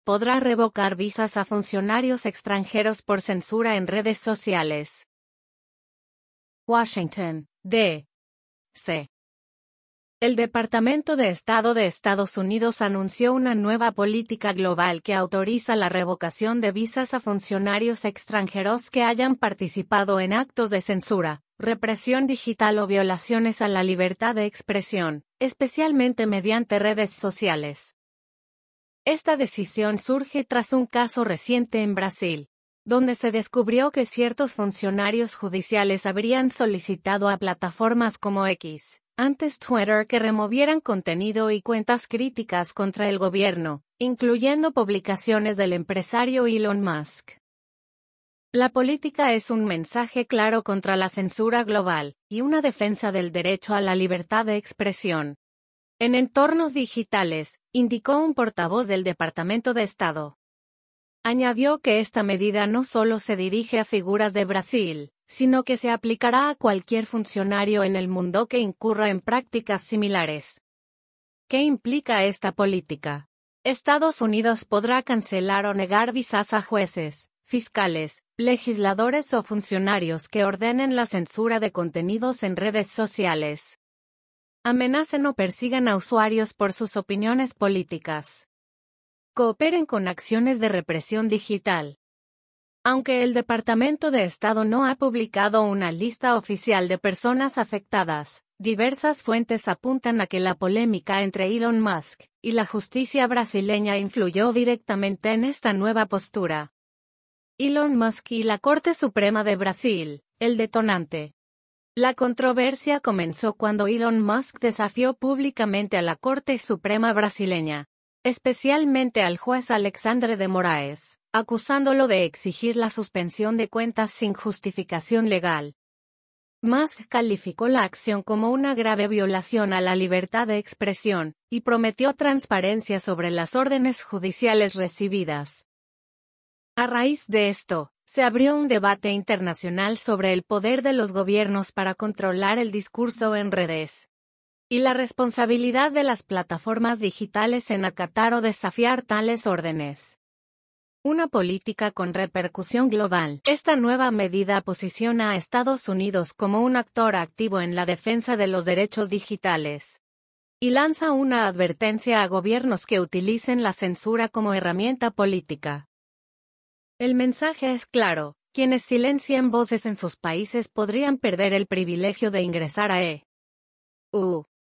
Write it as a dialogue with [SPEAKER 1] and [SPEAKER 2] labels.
[SPEAKER 1] podrá revocar visas a funcionarios extranjeros por censura en redes sociales. Washington, D.C. El Departamento de Estado de Estados Unidos anunció una nueva política global que autoriza la revocación de visas a funcionarios extranjeros que hayan participado en actos de censura, represión digital o violaciones a la libertad de expresión, especialmente mediante redes sociales. Esta decisión surge tras un caso reciente en Brasil, donde se descubrió que ciertos funcionarios judiciales habrían solicitado a plataformas como X, antes Twitter, que removieran contenido y cuentas críticas contra el gobierno, incluyendo publicaciones del empresario Elon Musk. La política es un mensaje claro contra la censura global y una defensa del derecho a la libertad de expresión en entornos digitales, indicó un portavoz del Departamento de Estado. Añadió que esta medida no solo se dirige a figuras de Brasil, sino que se aplicará a cualquier funcionario en el mundo que incurra en prácticas similares. ¿Qué implica esta política? Estados Unidos podrá cancelar o negar visas a jueces, fiscales, legisladores o funcionarios que ordenen la censura de contenidos en redes sociales. Amenacen o persigan a usuarios por sus opiniones políticas. Cooperen con acciones de represión digital. Aunque el Departamento de Estado no ha publicado una lista oficial de personas afectadas, diversas fuentes apuntan a que la polémica entre Elon Musk y la justicia brasileña influyó directamente en esta nueva postura. Elon Musk y la Corte Suprema de Brasil, el detonante. La controversia comenzó cuando Elon Musk desafió públicamente a la Corte Suprema brasileña, especialmente al juez Alexandre de Moraes, acusándolo de exigir la suspensión de cuentas sin justificación legal. Musk calificó la acción como una grave violación a la libertad de expresión, y prometió transparencia sobre las órdenes judiciales recibidas. A raíz de esto, se abrió un debate internacional sobre el poder de los gobiernos para controlar el discurso en redes y la responsabilidad de las plataformas digitales en acatar o desafiar tales órdenes. Una política con repercusión global. Esta nueva medida posiciona a Estados Unidos como un actor activo en la defensa de los derechos digitales y lanza una advertencia a gobiernos que utilicen la censura como herramienta política. El mensaje es claro: quienes silencien voces en sus países podrían perder el privilegio de ingresar a EU.